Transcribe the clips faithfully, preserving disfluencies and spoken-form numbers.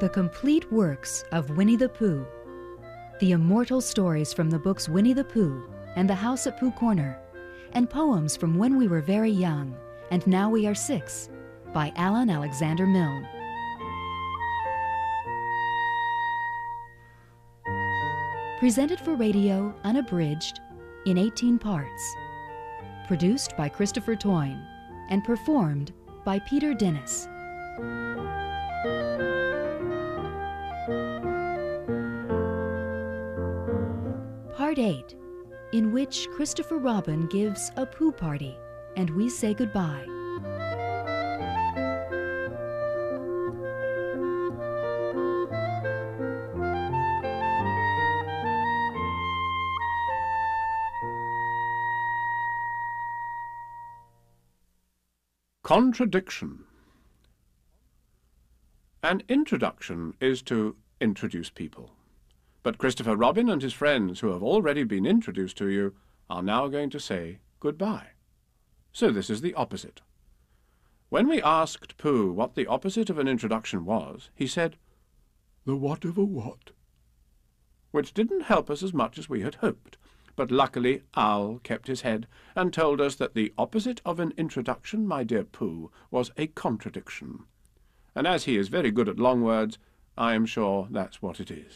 The complete works of Winnie the Pooh. The immortal stories from the books Winnie the Pooh and The House at Pooh Corner, and poems from when we were very young and now we are six, by Alan Alexander Milne. Presented for radio, unabridged, in eighteen parts. Produced by Christopher Toyne and performed by Peter Dennis. Part eight, in which Christopher Robin gives a Pooh party and we say goodbye. Contradiction. An introduction is to introduce people. But Christopher Robin and his friends, who have already been introduced to you, are now going to say goodbye. So this is the opposite. When we asked Pooh what the opposite of an introduction was, he said, "The what of a what?" Which didn't help us as much as we had hoped. But luckily Owl kept his head and told us that the opposite of an introduction, my dear Pooh, was a contradiction. And as he is very good at long words, I am sure that's what it is.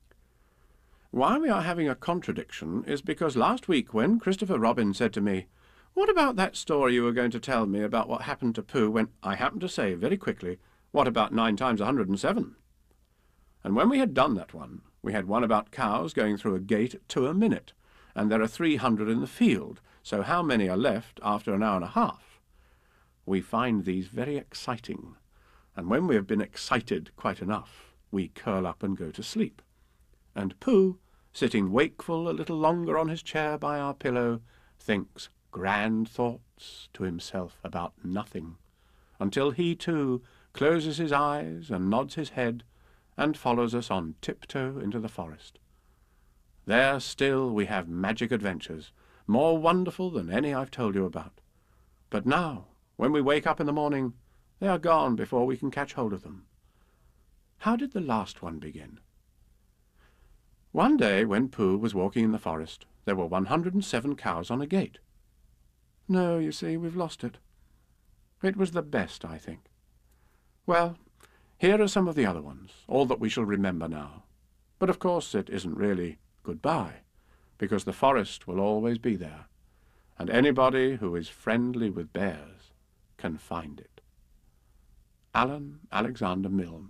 Why we are having a contradiction is because last week when Christopher Robin said to me, "What about that story you were going to tell me about what happened to Pooh when," I happened to say very quickly, "What about nine times a hundred and seven?" And when we had done that one, we had one about cows going through a gate at two a minute, and there are three hundred in the field, so how many are left after an hour and a half? We find these very exciting, and when we have been excited quite enough, we curl up and go to sleep. And Pooh, sitting wakeful a little longer on his chair by our pillow, thinks grand thoughts to himself about nothing, until he too closes his eyes and nods his head and follows us on tiptoe into the forest. There still we have magic adventures, more wonderful than any I've told you about. But now, when we wake up in the morning, they are gone before we can catch hold of them. How did the last one begin? One day, when Pooh was walking in the forest, there were one hundred and seven cows on a gate. No, you see, we've lost it. It was the best, I think. Well, here are some of the other ones, all that we shall remember now. But of course it isn't really goodbye, because the forest will always be there, and anybody who is friendly with bears can find it. Alan Alexander Milne.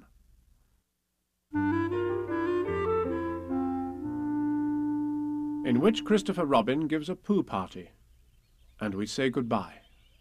In which Christopher Robin gives a Pooh party, and we say goodbye.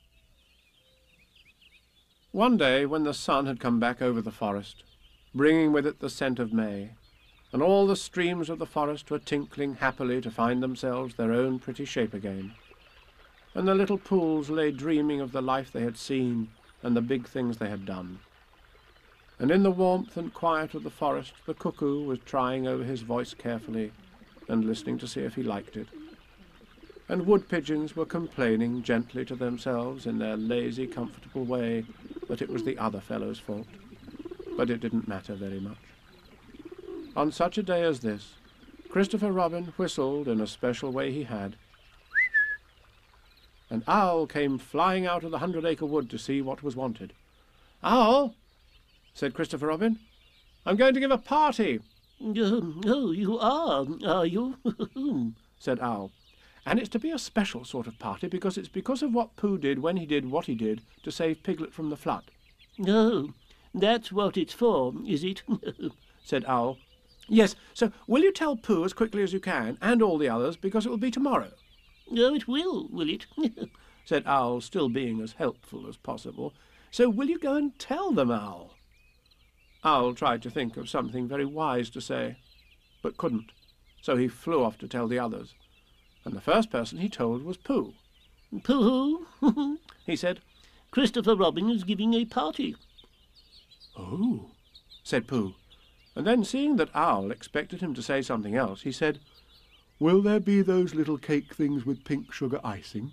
One day, when the sun had come back over the forest, bringing with it the scent of May, and all the streams of the forest were tinkling happily to find themselves their own pretty shape again, and the little pools lay dreaming of the life they had seen and the big things they had done. And in the warmth and quiet of the forest the cuckoo was trying over his voice carefully and listening to see if he liked it, and wood pigeons were complaining gently to themselves in their lazy, comfortable way that it was the other fellow's fault, but it didn't matter very much. On such a day as this, Christopher Robin whistled in a special way he had. An owl came flying out of the hundred-acre wood to see what was wanted. "Owl," said Christopher Robin, "I'm going to give a party." Oh, oh, you are, are you? said Owl. "And it's to be a special sort of party, because it's because of what Pooh did when he did what he did to save Piglet from the flood." Oh, that's what it's for, is it? said Owl. "Yes, so will you tell Pooh as quickly as you can, and all the others, because it will be tomorrow?" Oh, it will, will it? said Owl, still being as helpful as possible. "So will you go and tell them, Owl?" Owl tried to think of something very wise to say, but couldn't, so he flew off to tell the others. And the first person he told was Pooh. "Pooh," he said, "Christopher Robin is giving a party." "Oh," said Pooh, and then seeing that Owl expected him to say something else, he said, "Will there be those little cake things with pink sugar icing?"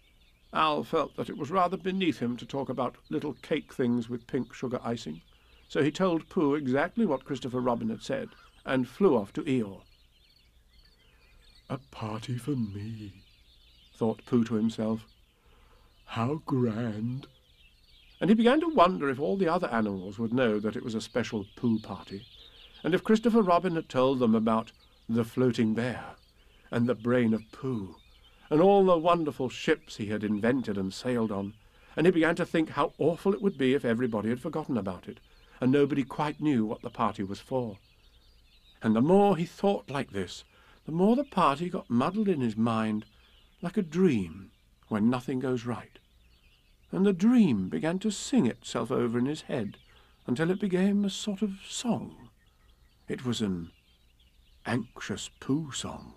Owl felt that it was rather beneath him to talk about little cake things with pink sugar icing, So he told Pooh exactly what Christopher Robin had said, and flew off to Eeyore. "A party for me," thought Pooh to himself. "How grand!" And he began to wonder if all the other animals would know that it was a special Pooh party, and if Christopher Robin had told them about the floating bear, and the brain of Pooh, and all the wonderful ships he had invented and sailed on, and he began to think how awful it would be if everybody had forgotten about it, and nobody quite knew what the party was for. And the more he thought like this, the more the party got muddled in his mind, like a dream when nothing goes right. And the dream began to sing itself over in his head until it became a sort of song. It was an anxious Pooh song.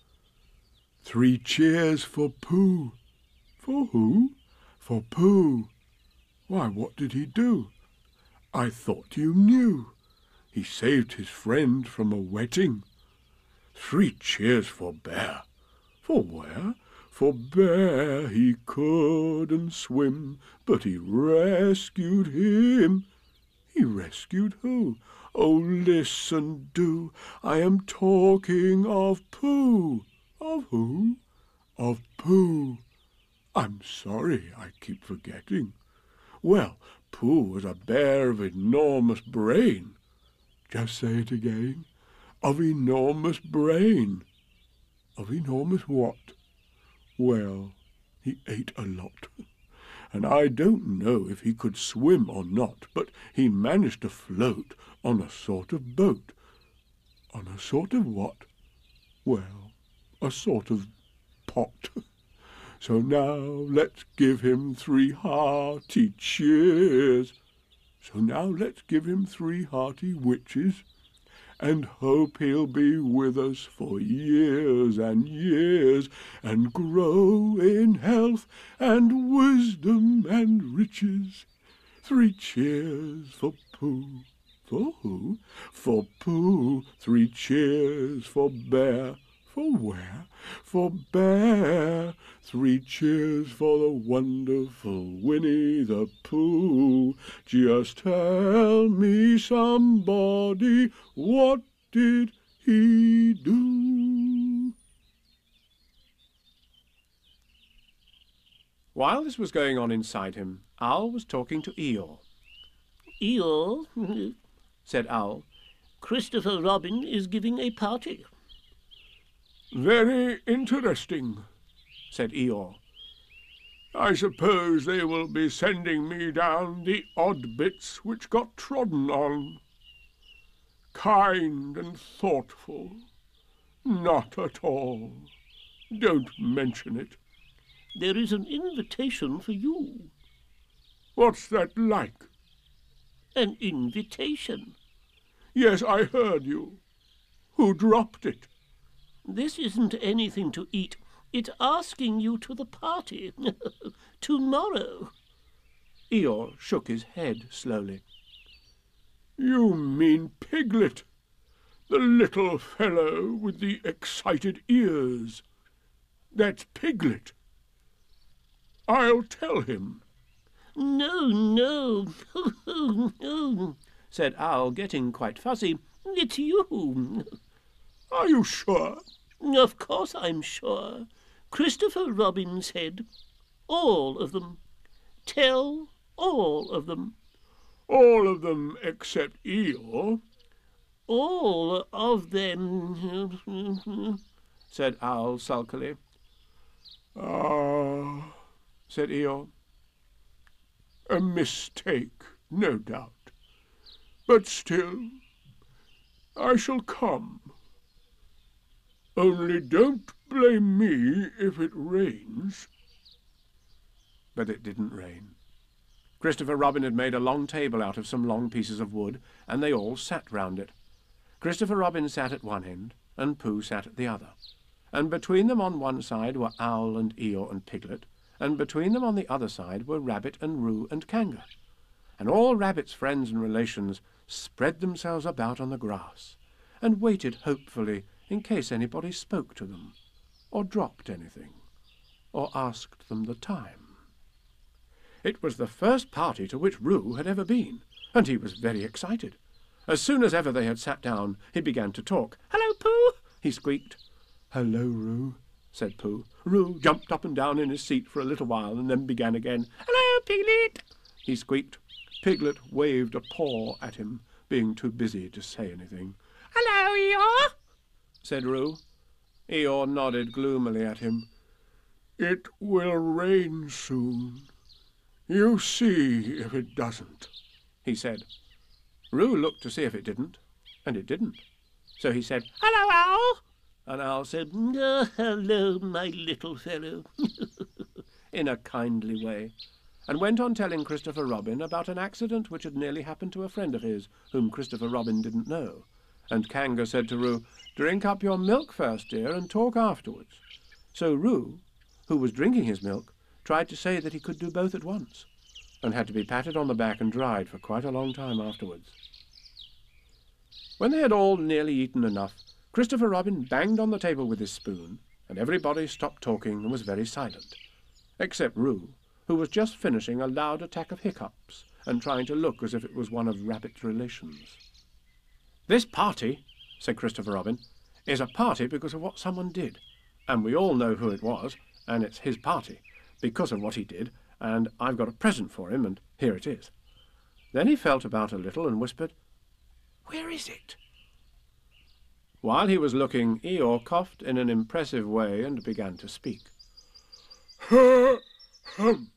"Three cheers for Pooh." "For who?" "For Pooh." "Why, what did he do?" "I thought you knew. He saved his friend from a wetting." "Three cheers for Bear." "For where?" "For Bear. He couldn't swim, but he rescued him." "He rescued who?" "Oh, listen, do. I am talking of Pooh." "Of who?" "Of Pooh." "I'm sorry, I keep forgetting." "Well, Pooh was a bear of enormous brain." "Just say it again." "Of enormous brain." "Of enormous what?" "Well, he ate a lot, and I don't know if he could swim or not, but he managed to float on a sort of boat." "On a sort of what?" "Well, a sort of pot. So now let's give him three hearty cheers. So now let's give him three hearty witches, and hope he'll be with us for years and years, and grow in health and wisdom and riches. Three cheers for Pooh." "For who?" "For Pooh." "Three cheers for Bear." "For where?" "For Bear." "Three cheers for the wonderful Winnie the Pooh. Just tell me, somebody, what did he do?" While this was going on inside him, Owl was talking to Eeyore. "Eeyore," said Owl, "Christopher Robin is giving a party." "Very interesting," said Eeyore. "I suppose they will be sending me down the odd bits which got trodden on. Kind and thoughtful. Not at all. Don't mention it." "There is an invitation for you." "What's that like?" "An invitation." "Yes, I heard you. Who dropped it?" "This isn't anything to eat. It's asking you to the party. Tomorrow." Eeyore shook his head slowly. "You mean Piglet, the little fellow with the excited ears. That's Piglet. I'll tell him." "No, no, no," said Owl, getting quite fussy. "It's you." "Are you sure?" "Of course I'm sure. Christopher Robin said, all of them. Tell all of them." "All of them except Eeyore." "All of them," said Owl sulkily. "Ah," said Eeyore. "A mistake, no doubt. But still, I shall come. Only don't blame me if it rains." But it didn't rain. Christopher Robin had made a long table out of some long pieces of wood, and they all sat round it. Christopher Robin sat at one end, and Pooh sat at the other, and between them on one side were Owl and Eeyore and Piglet, and between them on the other side were Rabbit and Roo and Kanga. And all Rabbit's friends and relations spread themselves about on the grass, and waited hopefully in case anybody spoke to them, or dropped anything, or asked them the time. It was the first party to which Roo had ever been, and he was very excited. As soon as ever they had sat down, he began to talk. "Hello, Pooh!" he squeaked. "Hello, Roo," said Pooh. Roo jumped up and down in his seat for a little while and then began again. "Hello, Piglet!" he squeaked. Piglet waved a paw at him, being too busy to say anything. "Hello, Eeyore!" said Roo. Eeyore nodded gloomily at him. "It will rain soon. You see if it doesn't," he said. Roo looked to see if it didn't, and it didn't. So he said, "Hello, Owl!" And Owl said, "Ah, hello, my little fellow," in a kindly way, and went on telling Christopher Robin about an accident which had nearly happened to a friend of his, whom Christopher Robin didn't know. And Kanga said to Roo, "Drink up your milk first, dear, and talk afterwards." So Roo, who was drinking his milk, tried to say that he could do both at once, and had to be patted on the back and dried for quite a long time afterwards. When they had all nearly eaten enough, Christopher Robin banged on the table with his spoon, and everybody stopped talking and was very silent, except Roo, who was just finishing a loud attack of hiccups and trying to look as if it was one of Rabbit's relations. "This party," said Christopher Robin, "is a party because of what someone did, and we all know who it was, and it's his party, because of what he did, and I've got a present for him, and here it is." Then he felt about a little and whispered, "Where is it?" While he was looking, Eeyore coughed in an impressive way and began to speak. "Hum.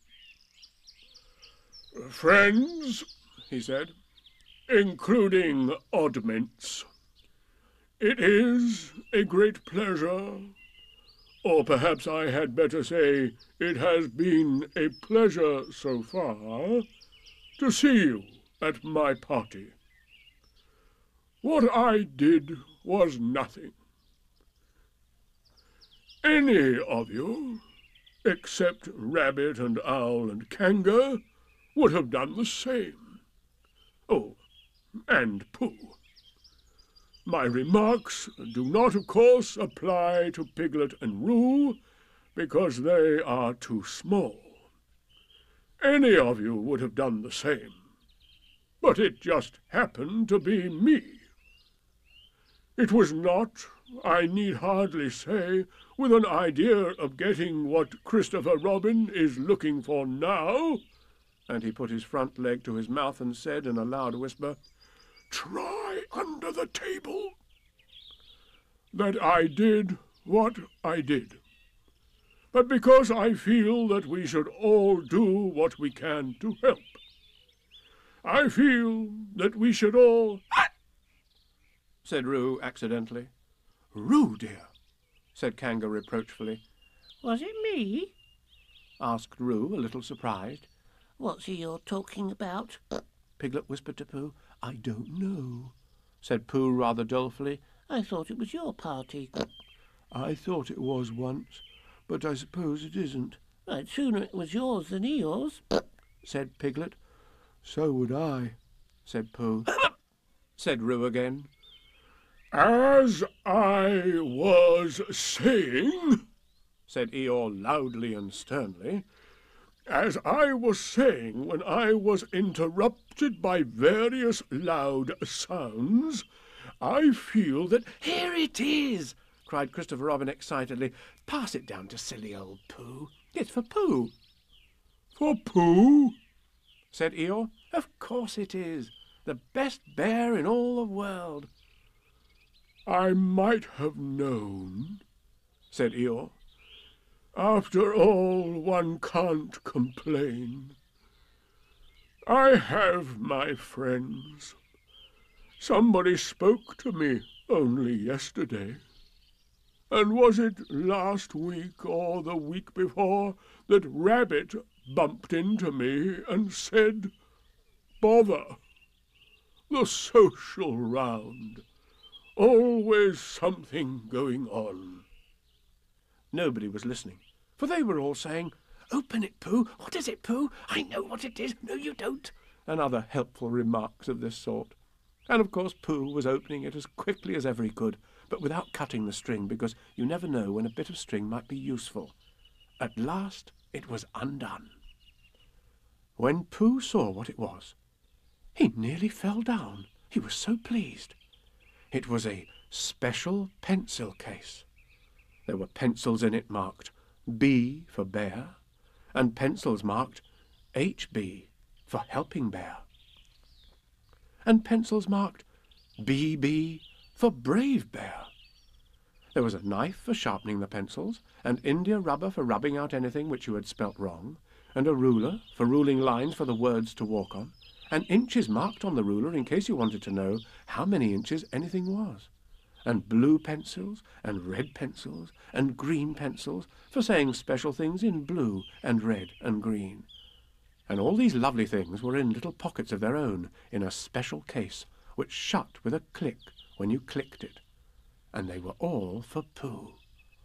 Friends," he said, "including oddments, it is a great pleasure, or perhaps I had better say it has been a pleasure so far, to see you at my party. What I did was nothing. Any of you, except Rabbit and Owl and Kanga, would have done the same. Oh, and Pooh. My remarks do not, of course, apply to Piglet and Roo, because they are too small. Any of you would have done the same, but it just happened to be me. It was not, I need hardly say, with an idea of getting what Christopher Robin is looking for now," and he put his front leg to his mouth and said in a loud whisper, "Try under the table," that I did what I did, but because I feel that we should all do what we can to help. I feel that we should all—" said Roo accidentally. "Roo, dear," said Kanga reproachfully. "Was it me?" asked Roo, a little surprised. "What's he you're talking about?" Piglet whispered to Pooh. "I don't know," said Pooh rather dolefully. "I thought it was your party." "I thought it was once, but I suppose it isn't." "I'd sooner it was yours than Eeyore's," said Piglet. "So would I," said Pooh. said Roo again. "As I was saying," said Eeyore loudly and sternly, "as I was saying when I was interrupted by various loud sounds, I feel that—" "Here it is!" cried Christopher Robin excitedly. "Pass it down to silly old Pooh. It's for Pooh." "For Pooh?" said Eeyore. "Of course it is. The best bear in all the world." "I might have known," said Eeyore. "After all, one can't complain. I have my friends. Somebody spoke to me only yesterday. And was it last week or the week before that Rabbit bumped into me and said, 'Bother! The social round. Always something going on.'" Nobody was listening, for they were all saying, "Open it, Pooh! What is it, Pooh? I know what it is. No, you don't," and other helpful remarks of this sort. And of course Pooh was opening it as quickly as ever he could, but without cutting the string, because you never know when a bit of string might be useful. At last it was undone. When Pooh saw what it was, He nearly fell down. He was so pleased. It was a special pencil case. There were pencils in it marked B for bear, and pencils marked H B for helping bear, and pencils marked B B for brave bear. There was a knife for sharpening the pencils, and India rubber for rubbing out anything which you had spelt wrong, and a ruler for ruling lines for the words to walk on, and inches marked on the ruler in case you wanted to know how many inches anything was, and blue pencils, and red pencils, and green pencils for saying special things in blue and red and green. And all these lovely things were in little pockets of their own in a special case, which shut with a click when you clicked it. And they were all for Pooh.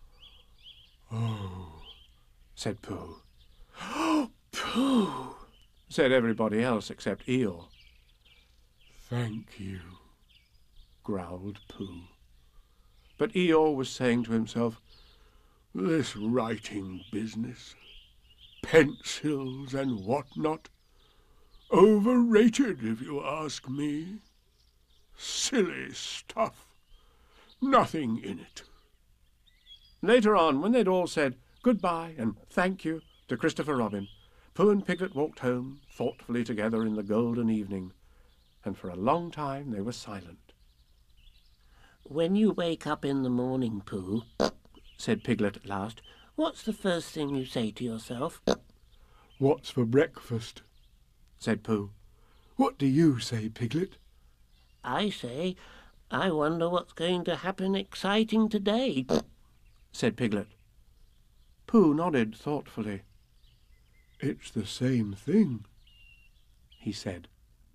Oh, said Pooh. Oh, Pooh, said everybody else except Eeyore. thank you, growled Pooh. But Eeyore was saying to himself, this writing business, pencils and what-not, overrated if you ask me. Silly stuff. Nothing in it. Later on, when they'd all said goodbye and thank you to Christopher Robin, Pooh and Piglet walked home thoughtfully together in the golden evening, and for a long time they were silent. When you wake up in the morning, Pooh, said Piglet at last, what's the first thing you say to yourself? What's for breakfast? said Pooh. What do you say, Piglet? I say, I wonder what's going to happen exciting today, said Piglet. Pooh nodded thoughtfully. It's the same thing, he said.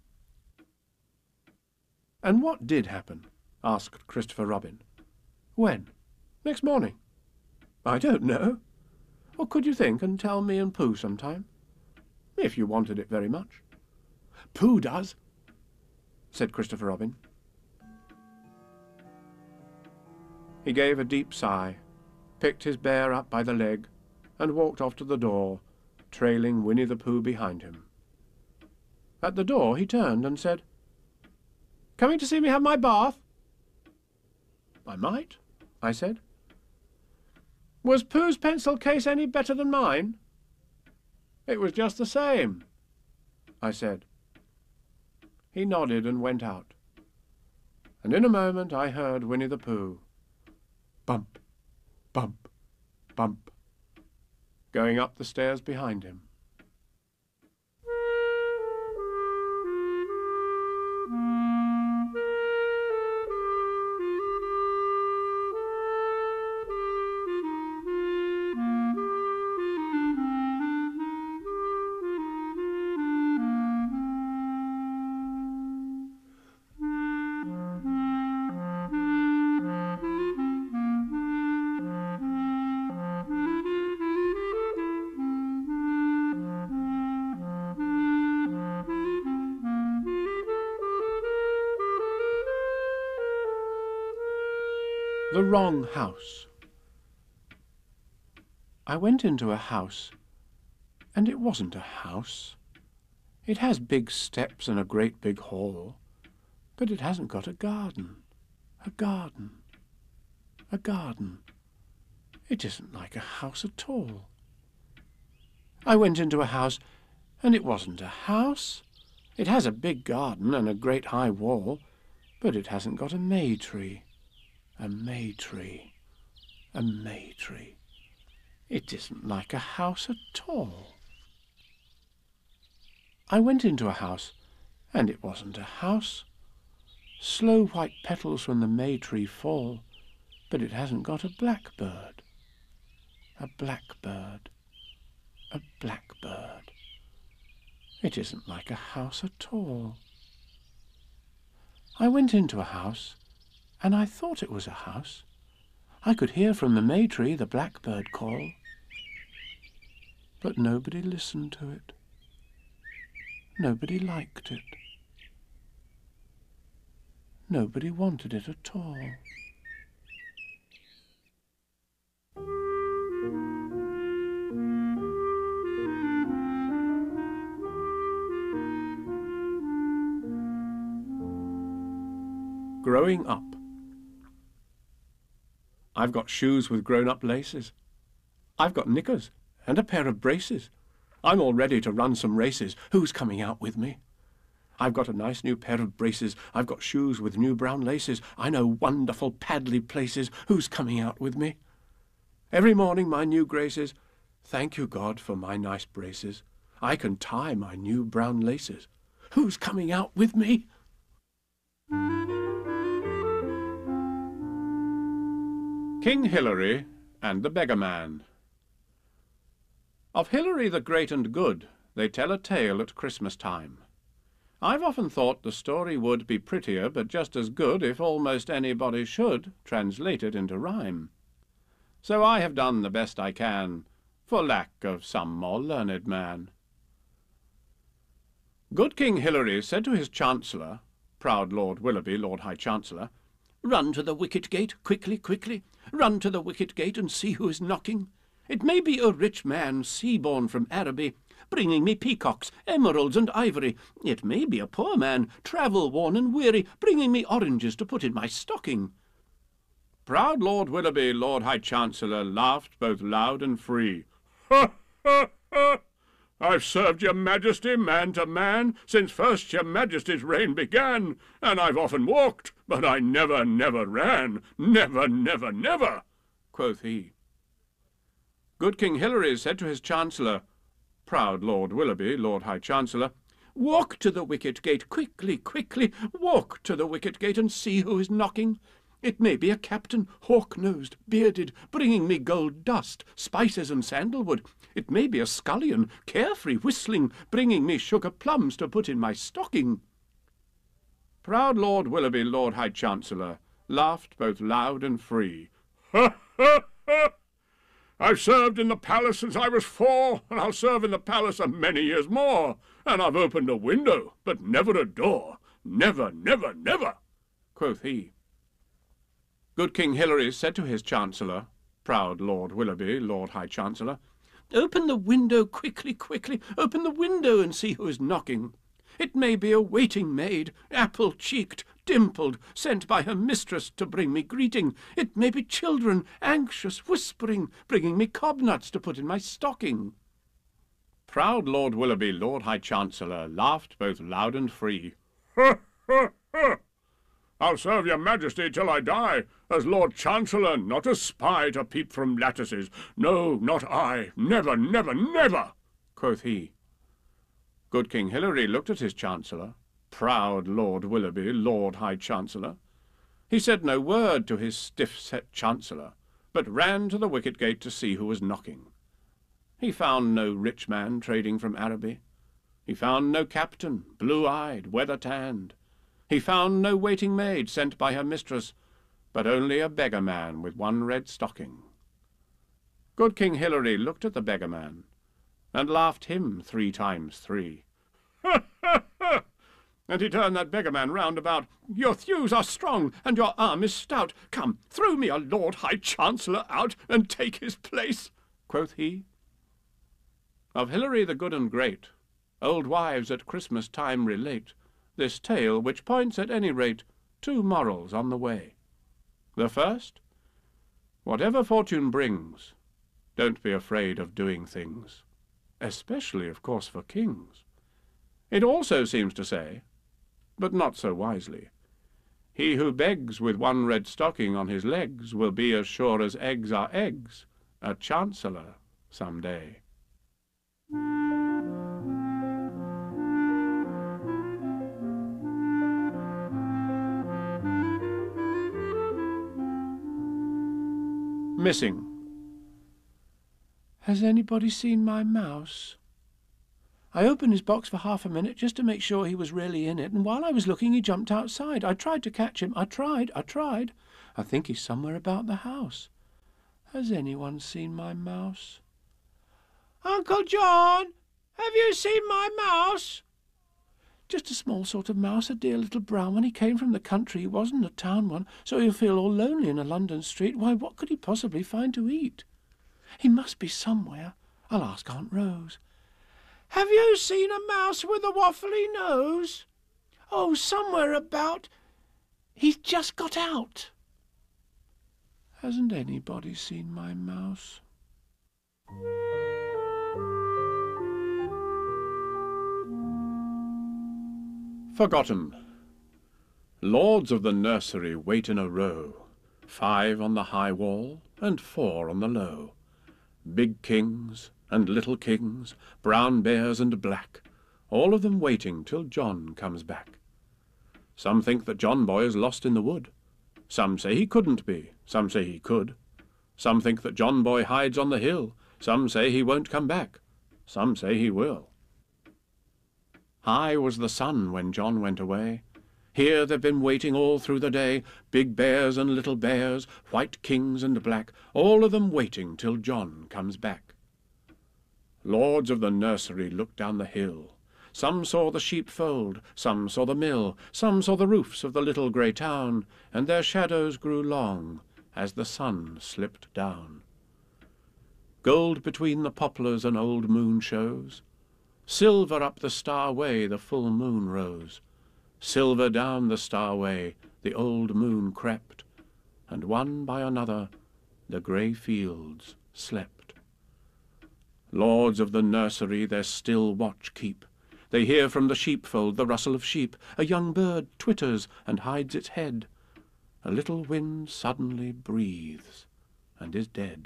And what did happen? Asked Christopher Robin. When? Next morning? I don't know. Or could you think and tell me and Pooh sometime? If you wanted it very much. Pooh does, said Christopher Robin. He gave a deep sigh, picked his bear up by the leg, and walked off to the door, trailing Winnie the Pooh behind him. At the door he turned and said, "Coming to see me have my bath?" "I might," I said. "Was Pooh's pencil case any better than mine?" "It was just the same," I said. He nodded and went out, and in a moment I heard Winnie the Pooh, bump, bump, bump, going up the stairs behind him. The wrong house. I went into a house, and it wasn't a house. It has big steps and a great big hall, but it hasn't got a garden. A garden. A garden. It isn't like a house at all. I went into a house, and it wasn't a house. It has a big garden and a great high wall, but it hasn't got a may tree. A may tree. A may tree. It isn't like a house at all. I went into a house, and it wasn't a house. Slow white petals from the may tree fall, but it hasn't got a blackbird. A blackbird. A blackbird. It isn't like a house at all. I went into a house, and I thought it was a house. I could hear from the may tree the blackbird call, but nobody listened to it. Nobody liked it. Nobody wanted it at all. growing up. I've got shoes with grown-up laces. I've got knickers and a pair of braces. I'm all ready to run some races. Who's coming out with me? I've got a nice new pair of braces. I've got shoes with new brown laces. I know wonderful paddly places. Who's coming out with me? Every morning, my new graces. Thank you, God, for my nice braces. I can tie my new brown laces. Who's coming out with me? King Hilary and the Beggar Man. Of Hilary the Great and Good they tell a tale at Christmas time. I've often thought the story would be prettier, but just as good if almost anybody should translate it into rhyme. So I have done the best I can, for lack of some more learned man. Good King Hilary said to his Chancellor, proud Lord Willoughby, Lord High Chancellor, "Run to the wicket gate, quickly, quickly, run to the wicket gate and see who is knocking. It may be a rich man, sea-born from Araby, bringing me peacocks, emeralds, and ivory. It may be a poor man, travel-worn and weary, bringing me oranges to put in my stocking." Proud Lord Willoughby, Lord High Chancellor, laughed both loud and free. "Ha, ha, ha! I've served your Majesty man to man since first your Majesty's reign began, and I've often walked, but I never, never ran, never, never, never," quoth he. Good King Hilary said to his Chancellor, proud Lord Willoughby, Lord High Chancellor, "Walk to the wicket gate, quickly, quickly, walk to the wicket gate and see who is knocking. It may be a captain, hawk-nosed, bearded, bringing me gold dust, spices and sandalwood. It may be a scullion, carefree, whistling, bringing me sugar plums to put in my stocking." Proud Lord Willoughby, Lord High Chancellor, laughed both loud and free. "Ha, ha, ha! I've served in the palace since I was four, and I'll serve in the palace a many years more, and I've opened a window, but never a door, never, never, never," quoth he. Good King Hilary said to his Chancellor, proud Lord Willoughby, Lord High Chancellor, "Open the window quickly, quickly, open the window and see who is knocking. It may be a waiting maid, apple-cheeked, dimpled, sent by her mistress to bring me greeting. It may be children, anxious, whispering, bringing me cobnuts to put in my stocking." Proud Lord Willoughby, Lord High Chancellor, laughed both loud and free. "Ha, ha, ha! I'll serve your Majesty till I die, as Lord Chancellor, not as spy to peep from lattices. No, not I, never, never, never," quoth he. Good King Hilary looked at his Chancellor, proud Lord Willoughby, Lord High Chancellor. He said no word to his stiff-set Chancellor, but ran to the wicket gate to see who was knocking. He found no rich man trading from Araby. He found no captain, blue-eyed, weather-tanned. He found no waiting maid sent by her mistress, but only a beggar man with one red stocking. Good King Hilary looked at the beggar man, and laughed him three times three. "Ha, ha, ha! And he turned that beggar man round about. 'Your thews are strong, and your arm is stout. Come, throw me a Lord High Chancellor out, and take his place,' quoth he." Of Hilary the Good and Great, old wives at Christmas time relate this tale, which points at any rate two morals on the way. The first, whatever fortune brings, don't be afraid of doing things, especially, of course, for kings. It also seems to say, but not so wisely, he who begs with one red stocking on his legs will be as sure as eggs are eggs, a chancellor some day. Missing. Has anybody seen my mouse? I opened his box for half a minute just to make sure he was really in it, and while I was looking he jumped outside. I tried to catch him. I tried, I tried. I think he's somewhere about the house. Has anyone seen my mouse? Uncle John, have you seen my mouse? Just a small sort of mouse, a dear little brown one. He came from the country. He wasn't a town one, so he'll feel all lonely in a London street. Why, what could he possibly find to eat? He must be somewhere. I'll ask Aunt Rose. Have you seen a mouse with a waffly nose? Oh, somewhere about. He's just got out. Hasn't anybody seen my mouse? Forgotten. Lords of the nursery wait in a row, five on the high wall and four on the low. Big kings and little kings, brown bears and black, all of them waiting till John comes back. Some think that John Boy is lost in the wood. Some say he couldn't be, some say he could. Some think that John Boy hides on the hill, some say he won't come back, some say he will. High was the sun when John went away. Here they've been waiting all through the day, big bears and little bears, white kings and black, all of them waiting till John comes back. Lords of the nursery looked down the hill. Some saw the sheepfold, some saw the mill, some saw the roofs of the little grey town, and their shadows grew long as the sun slipped down. Gold between the poplars an old moon shows. Silver up the star way the full moon rose. Silver down the star way the old moon crept, and one by another the grey fields slept. Lords of the nursery their still watch keep. They hear from the sheepfold the rustle of sheep. A young bird twitters and hides its head. A little wind suddenly breathes and is dead.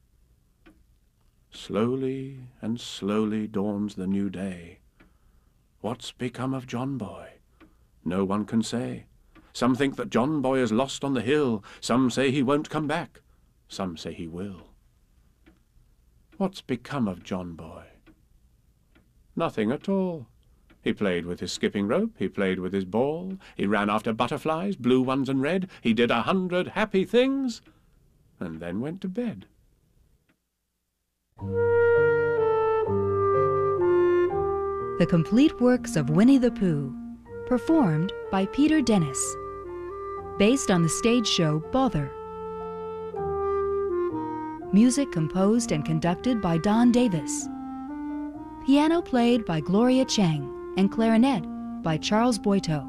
Slowly and slowly dawns the new day. What's become of John Boy? No one can say. Some think that John Boy is lost on the hill. Some say he won't come back. Some say he will. What's become of John Boy? Nothing at all. He played with his skipping rope, he played with his ball, he ran after butterflies, blue ones and red, he did a hundred happy things, and then went to bed. The Complete Works of Winnie the Pooh, performed by Peter Dennis, based on the stage show Bother. Music composed and conducted by Don Davis. Piano played by Gloria Chang and clarinet by Charles Boito.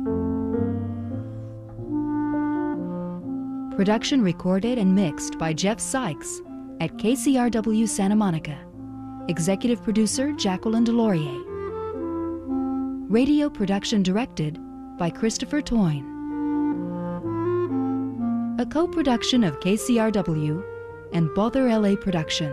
Production recorded and mixed by Jeff Sykes at K C R W Santa Monica. Executive producer Jacqueline Delorier. Radio production directed by Christopher Toyne. A co-production of K C R W and Bother L A Production.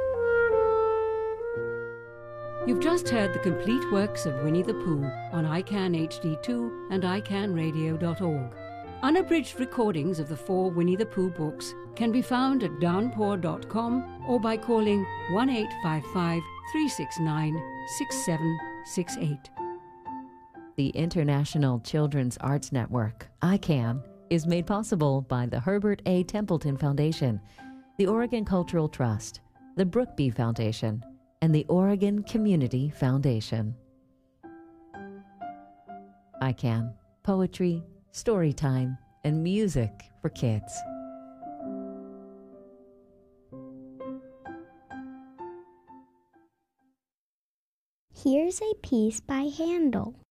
You've just heard the complete works of Winnie the Pooh on I CAN H D two and i can radio dot org. Unabridged recordings of the four Winnie the Pooh books can be found at downpour dot com or by calling one eight five five, three six nine, six seven six eight. The International Children's Arts Network, I CAN, is made possible by the Herbert A. Templeton Foundation, the Oregon Cultural Trust, the Brookby Foundation, and the Oregon Community Foundation. I CAN, poetry, story time, and music for kids. Here's a piece by Handel.